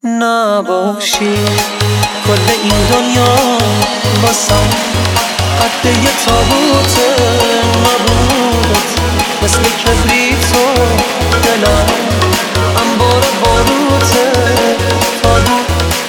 نباشی کل این دنیا واسم قد یه تابوت نبودت، مثل کبریتو دلم انبار باروته تابوت.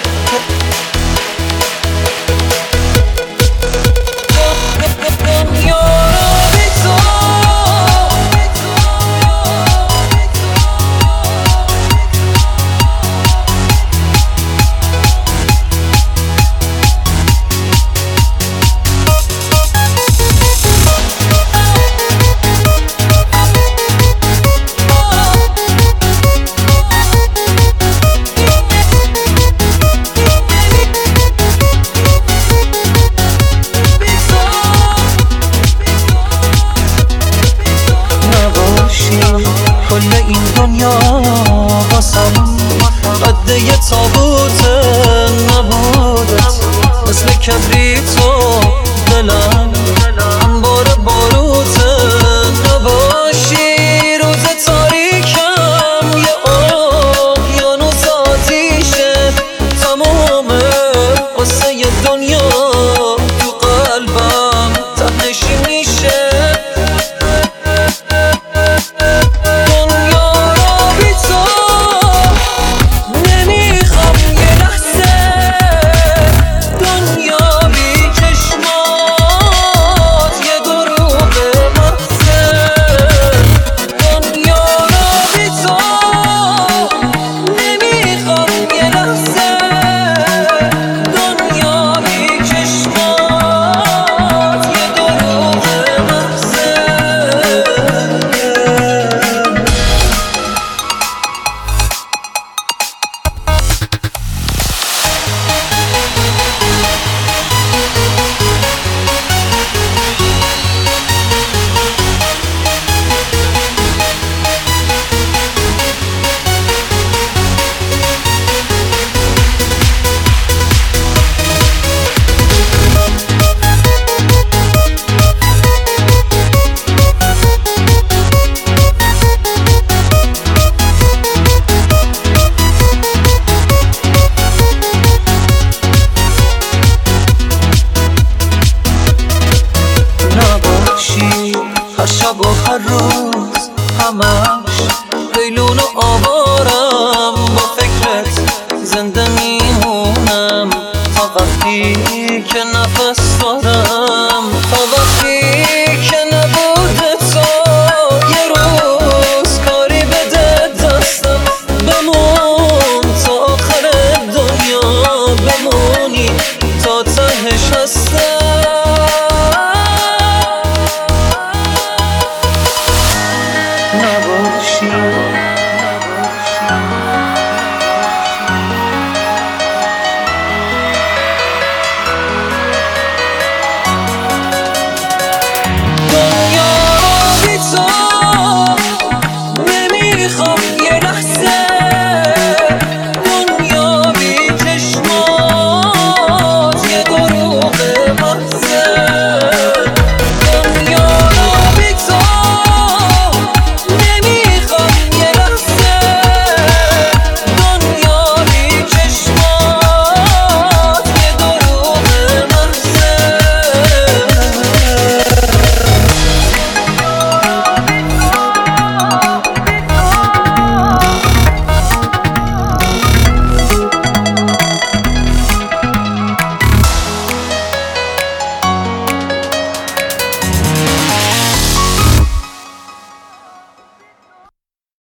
کل این دنیا واسم قد یه تابوت نبودت، مثل کبریتو دلم انبار باروت. نباشی روز تاریکم یه اقیانوس آتیشه تمومه، قصه ی دنیا تو قلبم ته‌نشین میشه. هر شب و هر روز همش لیلون و آوارم، با فکرت زنده میمونم تا وقتی که نفس